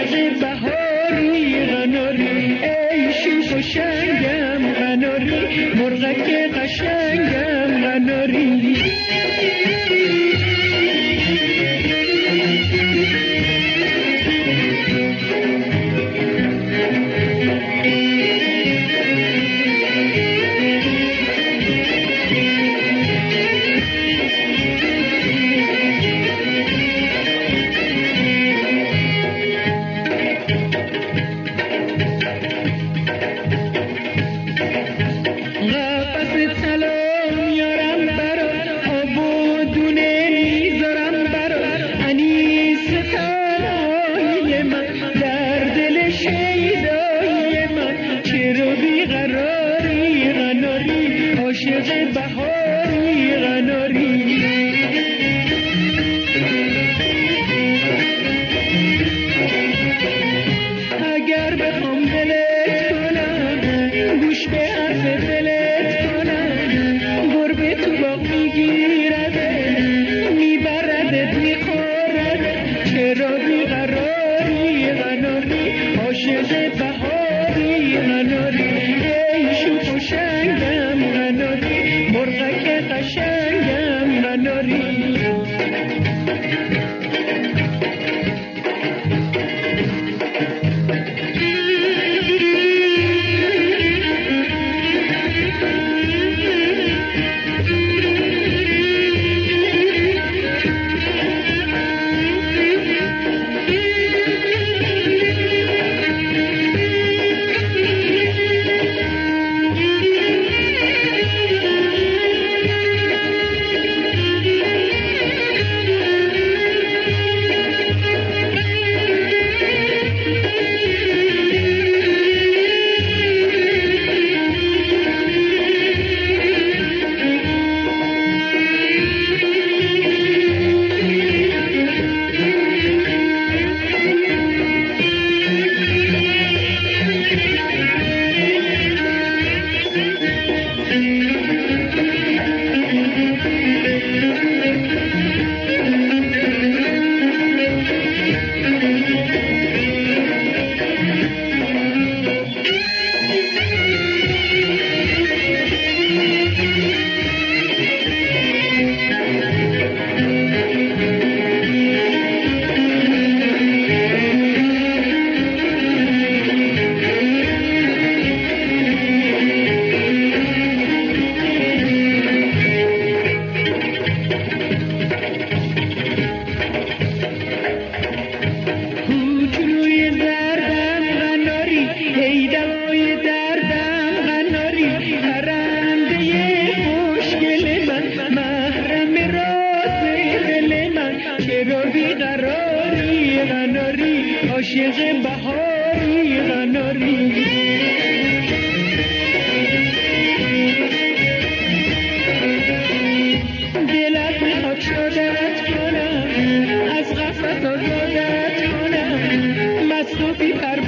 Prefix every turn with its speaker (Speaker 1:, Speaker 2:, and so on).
Speaker 1: عاشق بهاری غناری، ای شوخ و شنگم غناری، مرغک قشنگم غناری. عاشق بهاری غناری. اگر بخوام دلت کنم، گوش به حرف دلت کنم، گربه تو باغ میگیرد، میبردت میخورد، چرا بیقراری غناری، عاشق بهاری غناری، ای شوخ و شنگم غناری، مرغک قشنگم غناری. عاشق بهاری غناری. دلت میخواد شادت کنم، از غفلت آزادت کنم، مست و بی